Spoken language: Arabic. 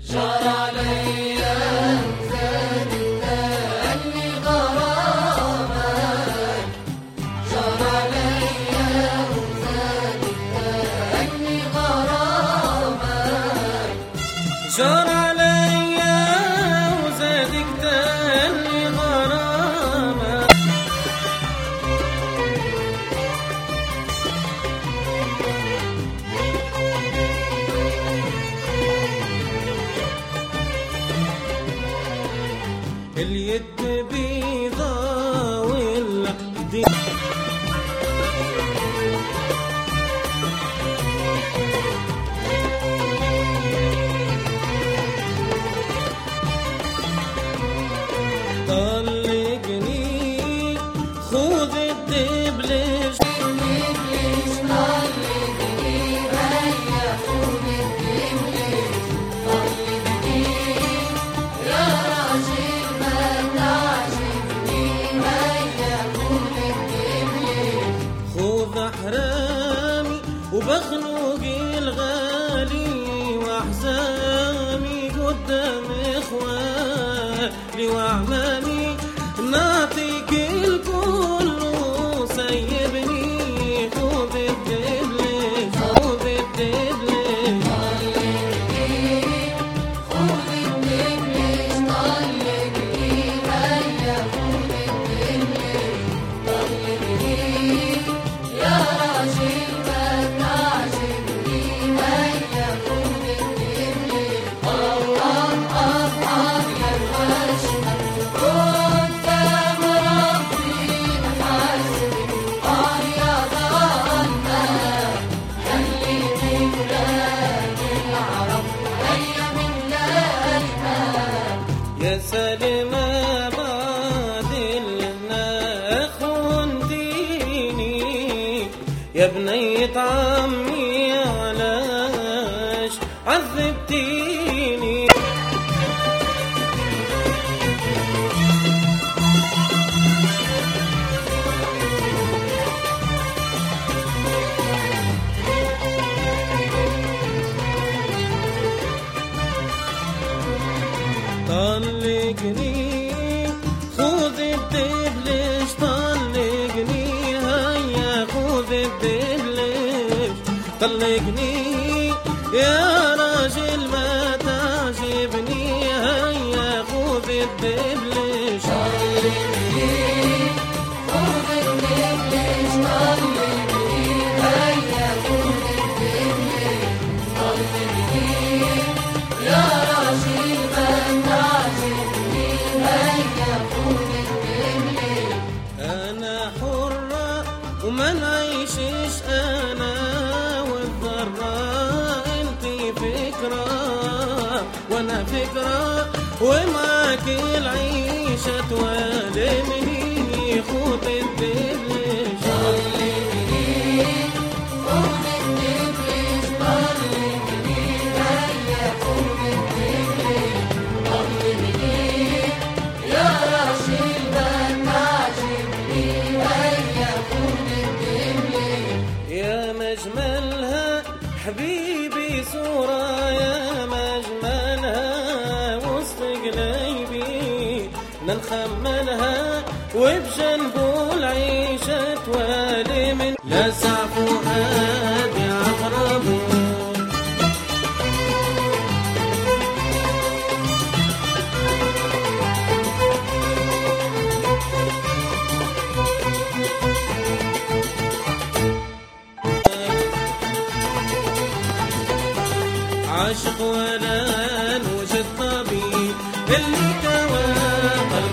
جار عليا وزاد التأني غرامك، جار عليا وزاد التأني غرامك، جار عليا وزادك تاني غرامك. اليد بيضا والعقد طلقني خذ الدبلج، طلقني هيا خذ الدبلج، طلقني يا راجل ما تعجبني هيا خذ الدبلج، خذ أحرامي وبخنوق الغالي وأحزامي قدام إخواني وأعمامي، نعطيك الكل وسيبني خذ الدبلج، خذ الدبلج. خذ الدبلج، طلقني هيا خذ الدبلج، طلقني يا راجل ما تعجبني هيا خذ الدبلج. يا الوجه قدام ربي محاسبك، يا ظالمة يلي من بلاد العرب هيا من ليلها. يا سلمى بعد النخون ديني، يا بنية عمي علاش عذبتيني. طلقني خذ الدبلج، طلقني هيا خذ الدبلج، طلقني يا راجل ما تعجبني هيا خذ الدبلج. طلقني خذ الدبلج، طلقني هيا خذ الدبلج، طلقني يا راجل ما تعجبني هيا خذ الدبلج. أنا حرة وما نعيشش أنا والضراء، انتي فكرة وأنا فكرة، ومعاك العيشة توالمني خذ الدبلج. طلقني خذ الدبلج، طلقني هيا خذ الدبلج، طلقني يا راجل ما تعجبني هيا خذ الدبلج. يا مجملها حبيبي صورة، يا مجملها وسط قلبي نخملها، وبجنبه العيشة توالي من لسع فؤادي عقربه. عاشق ولا نوجد طبيب اللي كوى